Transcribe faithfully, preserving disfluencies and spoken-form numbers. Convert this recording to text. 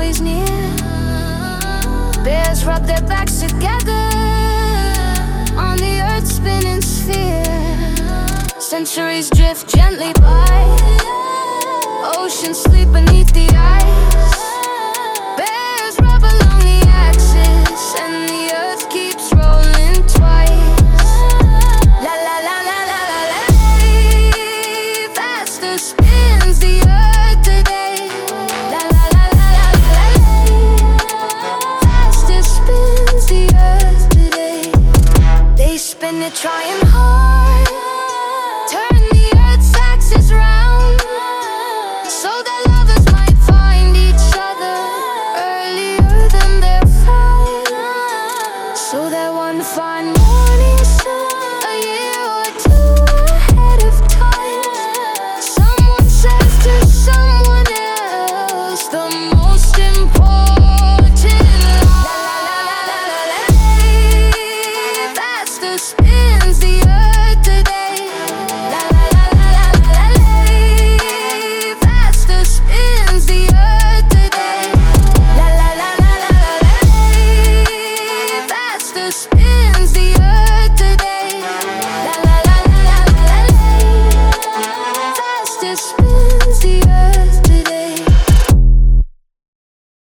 always near. Bears rub their backs together on the earth's spinning sphere. Centuries drift gently by, oceans sleep beneath the ice. Bears rub along the axis, and the earth keeps rolling twice. La la la la la la la. Faster spins the earth today. La la la la la la la. Faster spins the earth today. They spin it trying hard, turn the earth's axis round, so that lovers might find each other earlier than their flight. So that one fine morning sun, a year or two ahead of time, someone says to someone else the most important line. Faster spins the earth.